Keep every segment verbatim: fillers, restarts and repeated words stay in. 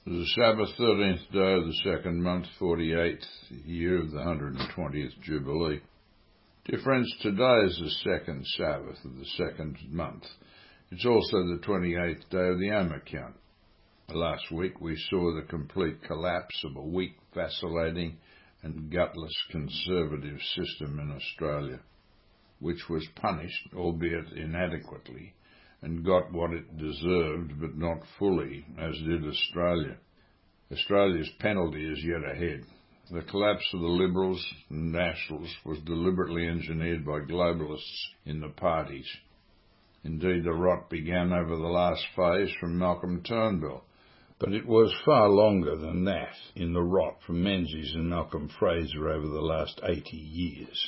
The Sabbath, thirteenth day of the second month, forty-eighth year of the one hundred twentieth Jubilee. Dear friends, today is the second Sabbath of the second month. It's also the twenty-eighth day of the Omer count. Last week we saw the complete collapse of a weak, vacillating and gutless conservative system in Australia, which was punished, albeit inadequately, and got what it deserved, but not fully, as did Australia. Australia's penalty is yet ahead. The collapse of the Liberals and Nationals was deliberately engineered by globalists in the parties. Indeed, the rot began over the last phase from Malcolm Turnbull, but it was far longer than that in the rot from Menzies and Malcolm Fraser over the last eighty years.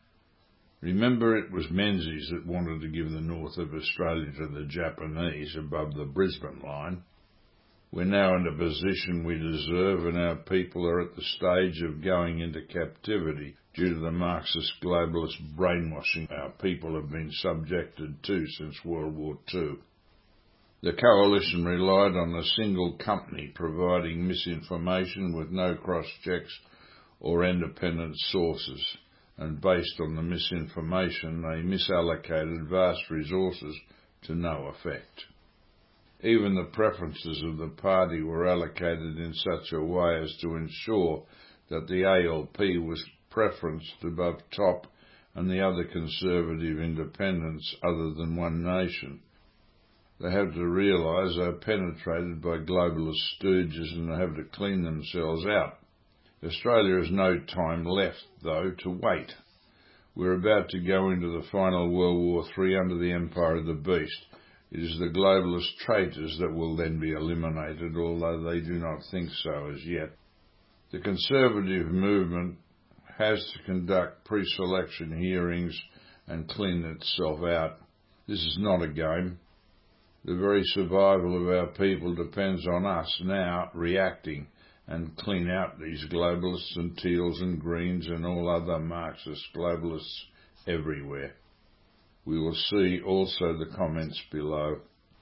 Remember, it was Menzies that wanted to give the north of Australia to the Japanese above the Brisbane line. We're now in a position we deserve, and our people are at the stage of going into captivity due to the Marxist globalist brainwashing our people have been subjected to since World War Two. The coalition relied on a single company providing misinformation with no cross-checks or independent sources, and based on the misinformation they misallocated vast resources to no effect. Even the preferences of the party were allocated in such a way as to ensure that the A L P was preferenced above top and the other conservative independents other than One Nation. They have to realise they're penetrated by globalist stooges and they have to clean themselves out. Australia has no time left, though, to wait. We're about to go into the final World War Three under the empire of the beast. It is the globalist traitors that will then be eliminated, although they do not think so as yet. The conservative movement has to conduct pre-selection hearings and clean itself out. This is not a game. The very survival of our people depends on us now reacting and clean out these globalists and teals and greens and all other Marxist globalists everywhere. We will see also the comments below.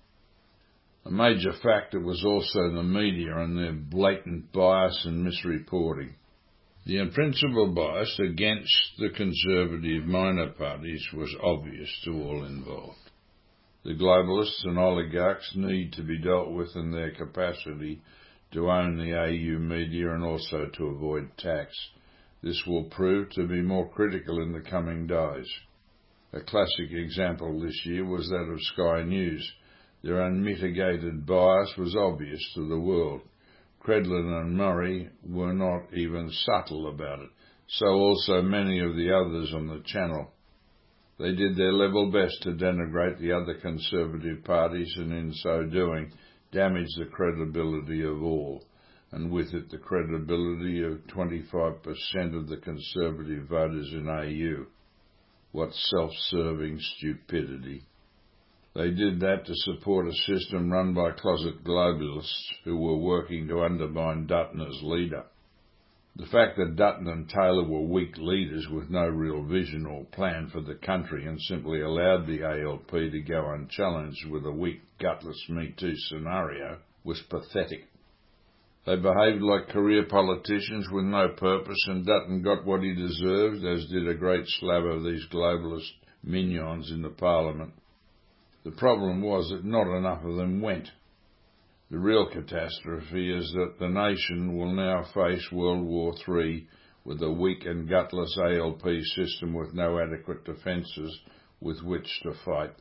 A major factor was also the media and their blatant bias and misreporting. The principal bias against the conservative minor parties was obvious to all involved. The globalists and oligarchs need to be dealt with in their capacity to own the A U media and also to avoid tax. This will prove to be more critical in the coming days. A classic example this year was that of Sky News. Their unmitigated bias was obvious to the world. Credlin and Murray were not even subtle about it, so also many of the others on the channel. They did their level best to denigrate the other conservative parties and in so doing damage the credibility of all, and with it the credibility of twenty-five percent of the conservative voters in A U. What self-serving stupidity. They did that to support a system run by closet globalists who were working to undermine Dutton as leader. The fact that Dutton and Taylor were weak leaders with no real vision or plan for the country and simply allowed the A L P to go unchallenged with a weak, gutless Me Too scenario was pathetic. They behaved like career politicians with no purpose, and Dutton got what he deserved, as did a great slab of these globalist minions in the Parliament. The problem was that not enough of them went. The real catastrophe is that the nation will now face World War Three with a weak and gutless A L P system with no adequate defences with which to fight.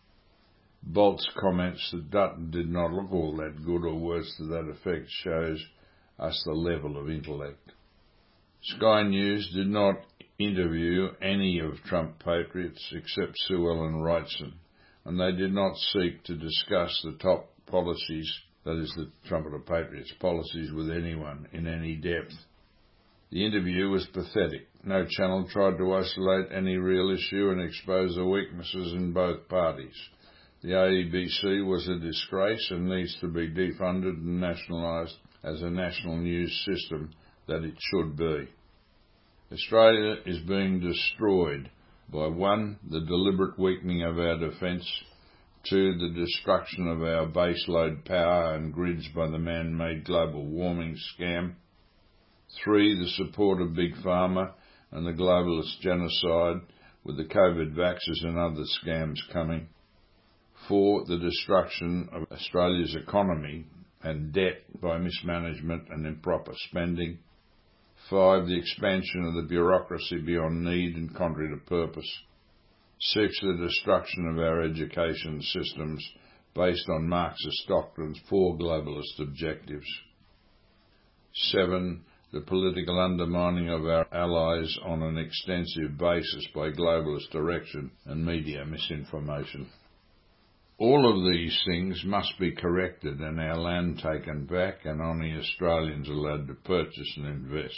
Bolt's comments that Dutton did not look all that good or words to that effect shows us the level of intellect. Sky News did not interview any of Trump patriots except Sue Ellen Wrightson, and they did not seek to discuss the top policies, that is the Trumpeter Patriots policies, with anyone in any depth. The interview was pathetic. No channel tried to isolate any real issue and expose the weaknesses in both parties. The A B C was a disgrace and needs to be defunded and nationalised as a national news system that it should be. Australia is being destroyed by one, the deliberate weakening of our defence, Two, the destruction of our baseload power and grids by the man-made global warming scam. Three, the support of Big Pharma and the globalist genocide, with the COVID vaxxers and other scams coming. Four, the destruction of Australia's economy and debt by mismanagement and improper spending. Five, the expansion of the bureaucracy beyond need and contrary to purpose. Six, the destruction of our education systems based on Marxist doctrines for globalist objectives. Seven, the political undermining of our allies on an extensive basis by globalist direction and media misinformation. All of these things must be corrected and our land taken back and only Australians allowed to purchase and invest.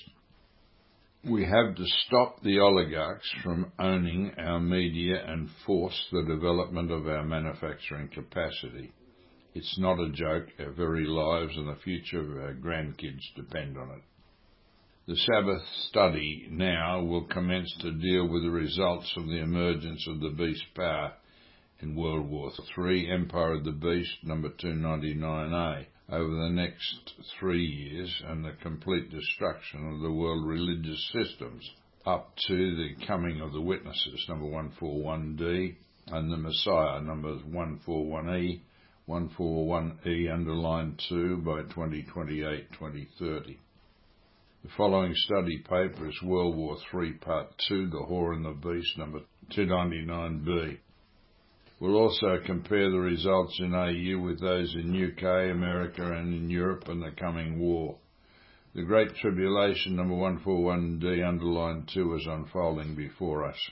We have to stop the oligarchs from owning our media and force the development of our manufacturing capacity. It's not a joke. Our very lives and the future of our grandkids depend on it. The Sabbath study now will commence to deal with the results of the emergence of the beast power in World War Three, Empire of the Beast, number two ninety-nine A, over the next three years and the complete destruction of the world religious systems, up to the coming of the witnesses, number one forty-one D, and the Messiah, numbers one forty-one E, one forty-one E underlined two by twenty twenty-eight to twenty thirty. The following study paper is World War Three Part two, The Whore and the Beast, number two ninety-nine B. We'll also compare the results in A U with those in U K, America and in Europe and the coming war. The Great Tribulation, number one forty-one D, underlined two, is unfolding before us.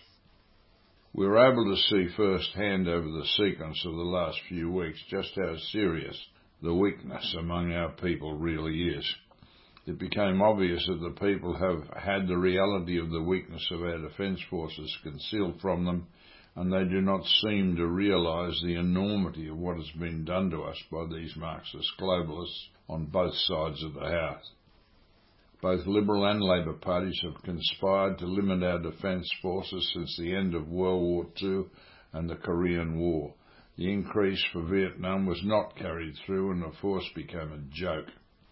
We were able to see firsthand over the sequence of the last few weeks just how serious the weakness among our people really is. It became obvious that the people have had the reality of the weakness of our defence forces concealed from them, and they do not seem to realise the enormity of what has been done to us by these Marxist globalists on both sides of the house. Both Liberal and Labor parties have conspired to limit our defence forces since the end of World War Two and the Korean War. The increase for Vietnam was not carried through and the force became a joke.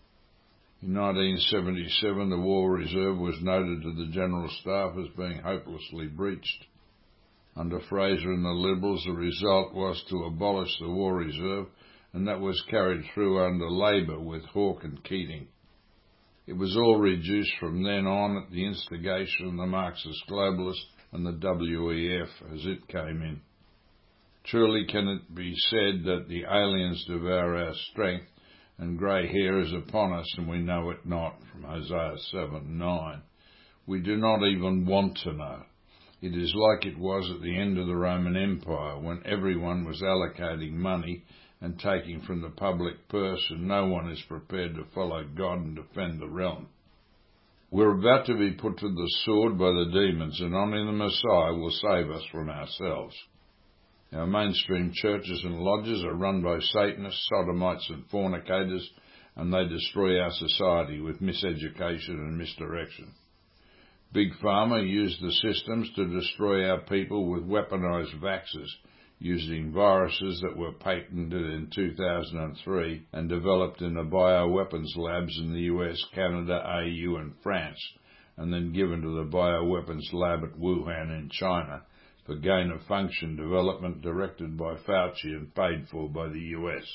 In nineteen seventy-seven, the War Reserve was noted to the General Staff as being hopelessly breached. Under Fraser and the Liberals, the result was to abolish the War Reserve, and that was carried through under Labor with Hawke and Keating. It was all reduced from then on at the instigation of the Marxist globalists and the W E F as it came in. Truly can it be said that the aliens devour our strength, and grey hair is upon us, and we know it not, from Hosea seven nine. We do not even want to know. It is like it was at the end of the Roman Empire, when everyone was allocating money and taking from the public purse, and no one is prepared to follow God and defend the realm. We're about to be put to the sword by the demons, and only the Messiah will save us from ourselves. Our mainstream churches and lodges are run by Satanists, sodomites and fornicators, and they destroy our society with miseducation and misdirection. Big Pharma used the systems to destroy our people with weaponized vaxxers, using viruses that were patented in two thousand three and developed in the bioweapons labs in the U S, Canada, A U and France, and then given to the bioweapons lab at Wuhan in China for gain-of-function development directed by Fauci and paid for by the U S.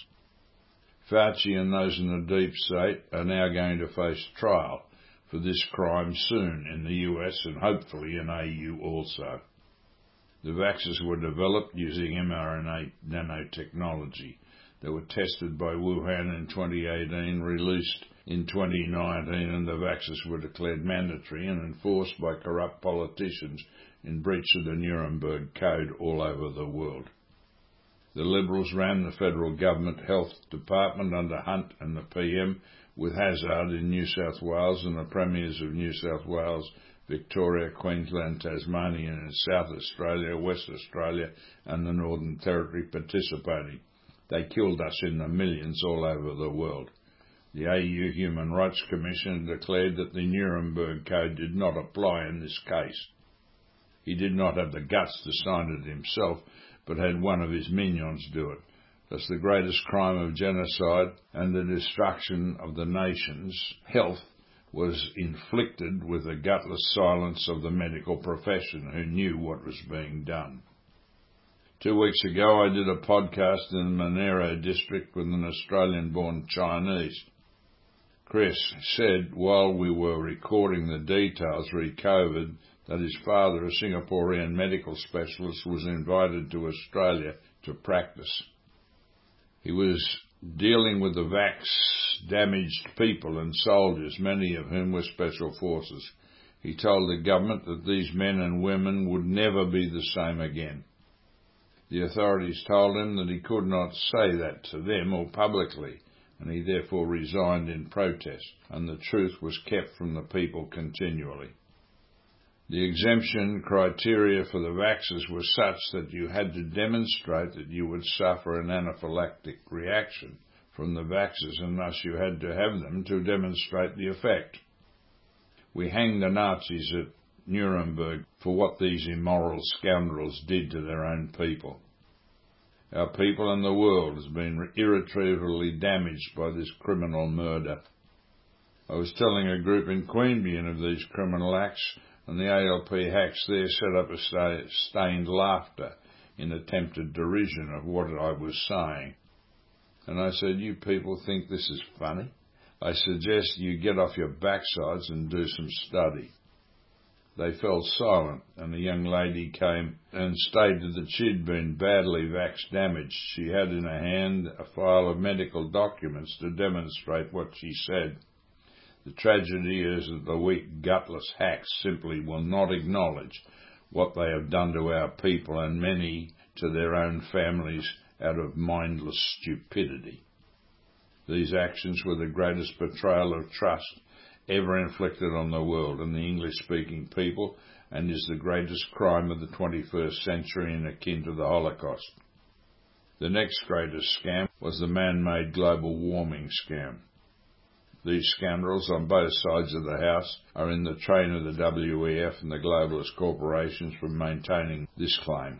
Fauci and those in the deep state are now going to face trial for this crime soon in the U S and hopefully in A U also. The vaccines were developed using mRNA nanotechnology. They were tested by Wuhan in twenty eighteen, released in twenty nineteen, and the vaccines were declared mandatory and enforced by corrupt politicians in breach of the Nuremberg Code all over the world. The Liberals ran the federal government health department under Hunt and the P M, with Hazzard in New South Wales and the premiers of New South Wales, Victoria, Queensland, Tasmania and South Australia, West Australia and the Northern Territory participating. They killed us in the millions all over the world. The A U Human Rights Commission declared that the Nuremberg Code did not apply in this case. He did not have the guts to sign it himself, but had one of his minions do it. Thus the greatest crime of genocide and the destruction of the nation's health was inflicted with the gutless silence of the medical profession, who knew what was being done. Two weeks ago I did a podcast in the Monero district with an Australian-born Chinese. Chris said while we were recording the details re-COVID that his father, a Singaporean medical specialist, was invited to Australia to practice. He was dealing with the vax-damaged people and soldiers, many of whom were special forces. He told the government that these men and women would never be the same again. The authorities told him that he could not say that to them or publicly, and he therefore resigned in protest, and the truth was kept from the people continually. The exemption criteria for the vaxxers were such that you had to demonstrate that you would suffer an anaphylactic reaction from the vaxxers, and thus you had to have them to demonstrate the effect. We hanged the Nazis at Nuremberg for what these immoral scoundrels did to their own people. Our people and the world has been irretrievably damaged by this criminal murder. I was telling a group in Queanbeyan of these criminal acts, and the A L P hacks there set up a stained laughter in attempted derision of what I was saying. And I said, you people think this is funny? I suggest you get off your backsides and do some study. They fell silent, and a young lady came and stated that she'd been badly vax damaged. She had in her hand a file of medical documents to demonstrate what she said. The tragedy is that the weak, gutless hacks simply will not acknowledge what they have done to our people and many to their own families out of mindless stupidity. These actions were the greatest betrayal of trust ever inflicted on the world and the English-speaking people, and is the greatest crime of the twenty-first century and akin to the Holocaust. The next greatest scam was the man-made global warming scam. These scoundrels on both sides of the house are in the train of the W E F and the globalist corporations for maintaining this claim.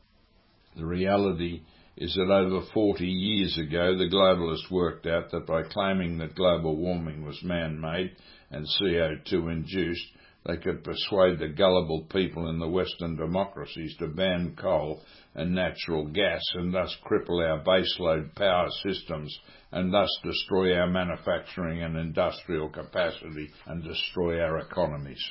The reality is that over forty years ago the globalists worked out that by claiming that global warming was man-made and C O two induced, they could persuade the gullible people in the Western democracies to ban coal and natural gas and thus cripple our baseload power systems and thus destroy our manufacturing and industrial capacity and destroy our economies.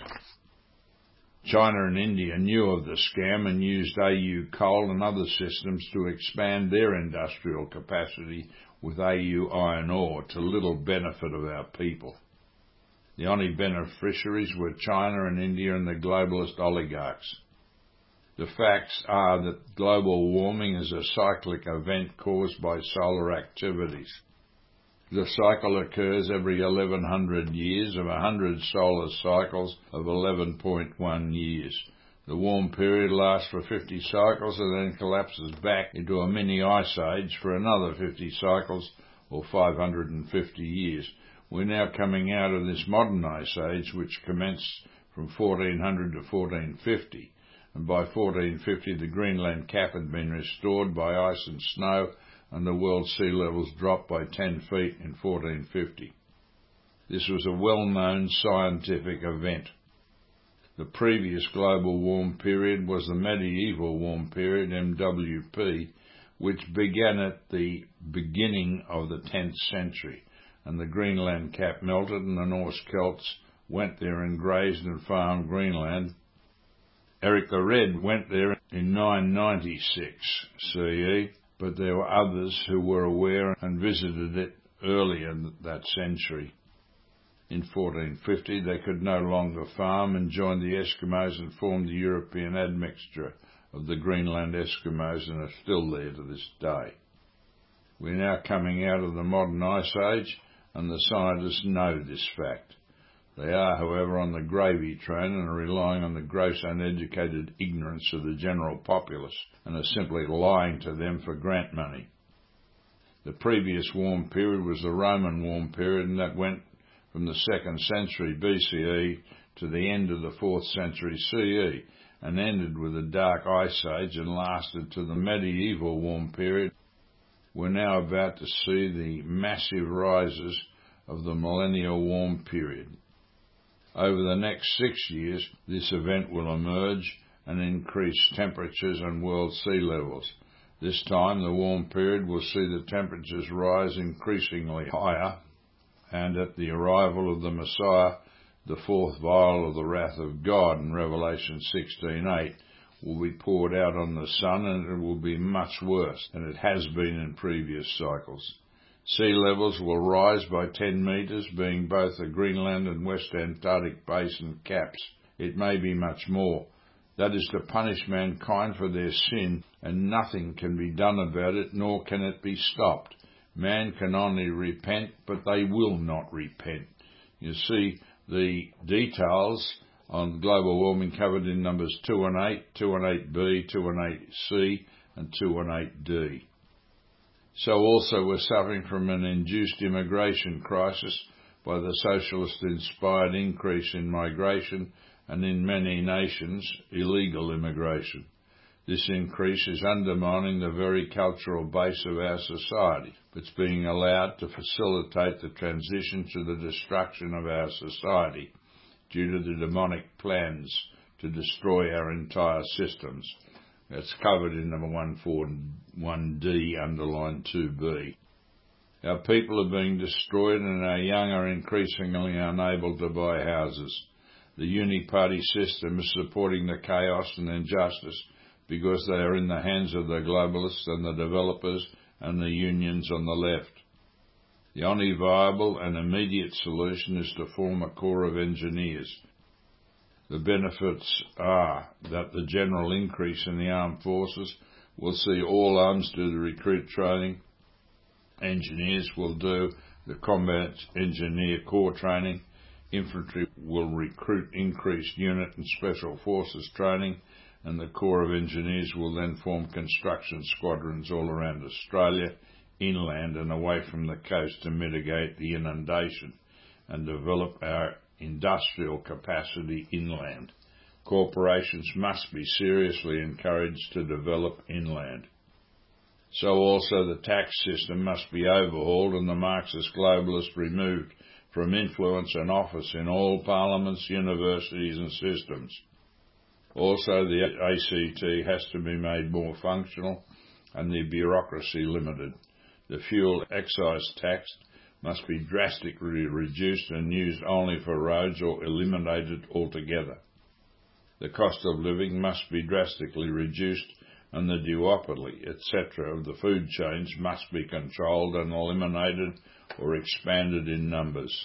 China and India knew of the scam and used A U coal and other systems to expand their industrial capacity with A U iron ore to little benefit of our people. The only beneficiaries were China and India and the globalist oligarchs. The facts are that global warming is a cyclic event caused by solar activities. The cycle occurs every eleven hundred years of one hundred solar cycles of eleven point one years. The warm period lasts for fifty cycles and then collapses back into a mini ice age for another fifty cycles or five hundred fifty years. We're now coming out of this modern ice age, which commenced from fourteen hundred to fourteen fifty, and by fourteen fifty the Greenland cap had been restored by ice and snow, and the world sea levels dropped by ten feet in fourteen fifty. This was a well-known scientific event. The previous global warm period was the medieval warm period, M W P, which began at the beginning of the tenth century, and the Greenland cap melted and the Norse Celts went there and grazed and farmed Greenland. Eric the Red went there in nine ninety-six C E, but there were others who were aware and visited it earlier that century. In fourteen fifty they could no longer farm and joined the Eskimos and formed the European admixture of the Greenland Eskimos and are still there to this day. We're now coming out of the modern ice age, and the scientists know this fact. They are, however, on the gravy train and are relying on the gross uneducated ignorance of the general populace and are simply lying to them for grant money. The previous warm period was the Roman warm period, and that went from the second century B C E to the end of the fourth century C E, and ended with a dark ice age and lasted to the medieval warm period, we're now about to see the massive rises of the millennial warm period. Over the next six years, this event will emerge and increase temperatures and world sea levels. This time, the warm period will see the temperatures rise increasingly higher, and at the arrival of the Messiah, the fourth vial of the wrath of God in Revelation sixteen eight will be poured out on the sun, and it will be much worse than it has been in previous cycles. Sea levels will rise by ten metres, being both the Greenland and West Antarctic basin caps. It may be much more. That is to punish mankind for their sin, and nothing can be done about it, nor can it be stopped. Man can only repent, but they will not repent. You see the details on global warming covered in numbers two and eight, two and eight B, two and eight C, and two and eight D. So also we're suffering from an induced immigration crisis by the socialist-inspired increase in migration and, in many nations, illegal immigration. This increase is undermining the very cultural base of our society. It's being allowed to facilitate the transition to the destruction of our society due to the demonic plans to destroy our entire systems. That's covered in number one forty-one D, underline two B. Our people are being destroyed, and our young are increasingly unable to buy houses. The uni-party system is supporting the chaos and injustice because they are in the hands of the globalists and the developers and the unions on the left. The only viable and immediate solution is to form a corps of engineers. The benefits are that the general increase in the armed forces will see all arms do the recruit training, engineers will do the combat engineer corps training, infantry will recruit increased unit and special forces training, and the Corps of Engineers will then form construction squadrons all around Australia, inland and away from the coast, to mitigate the inundation and develop our industrial capacity inland. Corporations must be seriously encouraged to develop inland. So also the tax system must be overhauled and the Marxist globalists removed from influence and office in all parliaments, universities and systems. Also, the A C T has to be made more functional and the bureaucracy limited. The fuel excise tax must be drastically reduced and used only for roads or eliminated altogether. The cost of living must be drastically reduced, and the duopoly, et cetera of the food chains must be controlled and eliminated or expanded in numbers.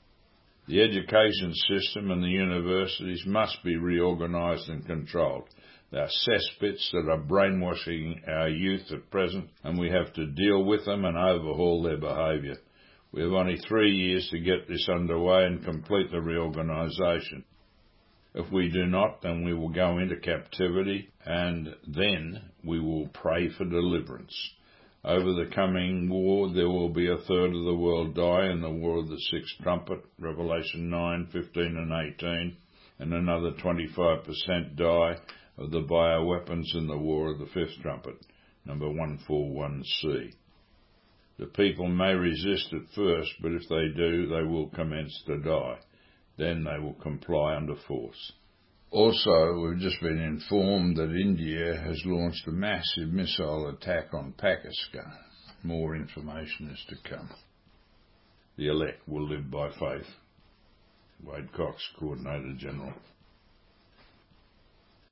The education system and the universities must be reorganised and controlled. They are cesspits that are brainwashing our youth at present, and we have to deal with them and overhaul their behaviour. We have only three years to get this underway and complete the reorganisation. If we do not, then we will go into captivity, and then we will pray for deliverance. Over the coming war, there will be a third of the world die in the war of the sixth trumpet, Revelation nine, fifteen and eighteen, and another twenty-five percent die of the bioweapons in the war of the fifth trumpet, number one forty-one C. The people may resist at first, but if they do, they will commence to die. Then they will comply under force. Also, we've just been informed that India has launched a massive missile attack on Pakistan. More information is to come. The elect will live by faith. Wade Cox, Coordinator General.